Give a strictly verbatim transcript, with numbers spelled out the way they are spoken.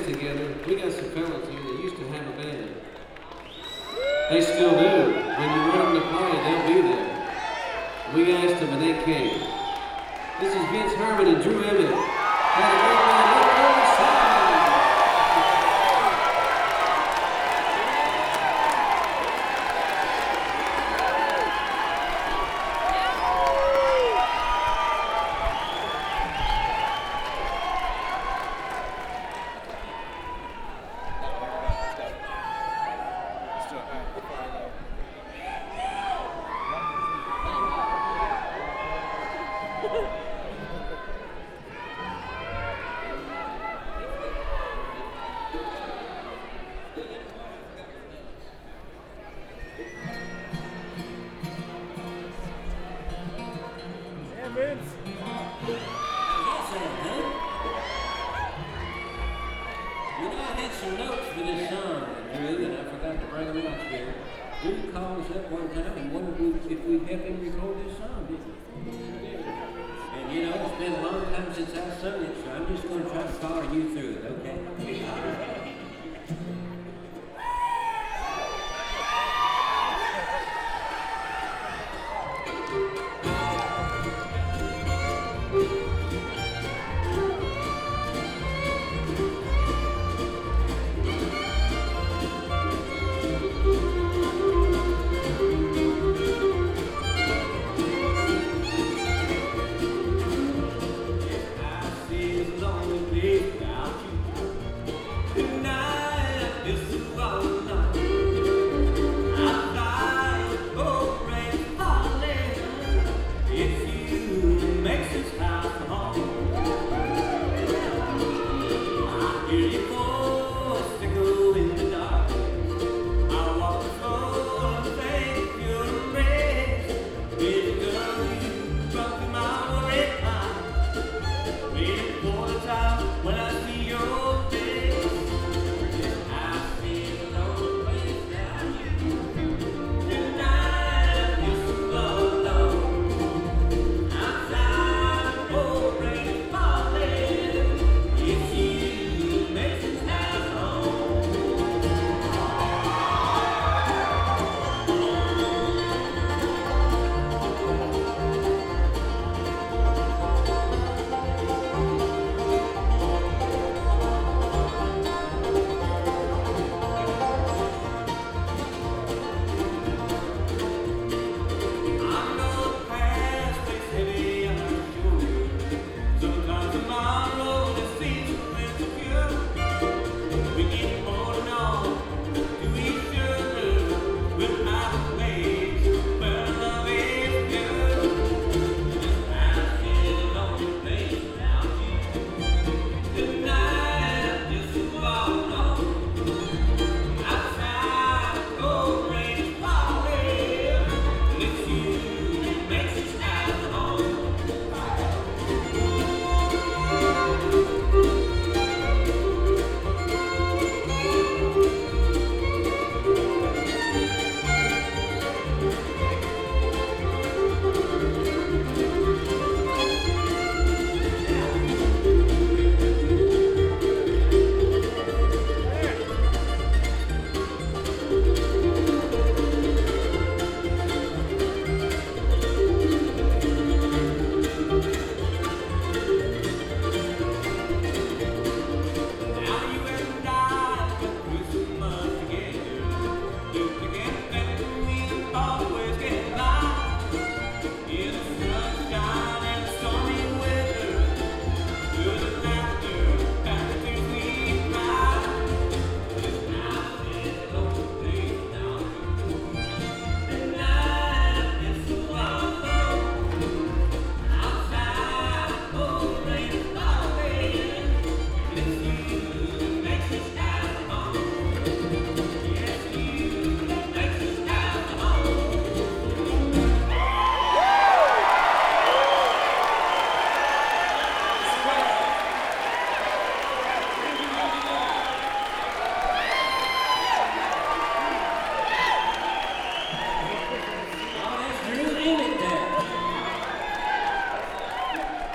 together. We got some fellas here that used to have a band. They still do. When you want them to play, they'll be there. We asked them and they came. This is Vince Herman and Drew Emmett. Had a great night. Look forward to Saturday. And you know, it's been a long time since I sung it, so I'm just going to try to follow you through it, okay?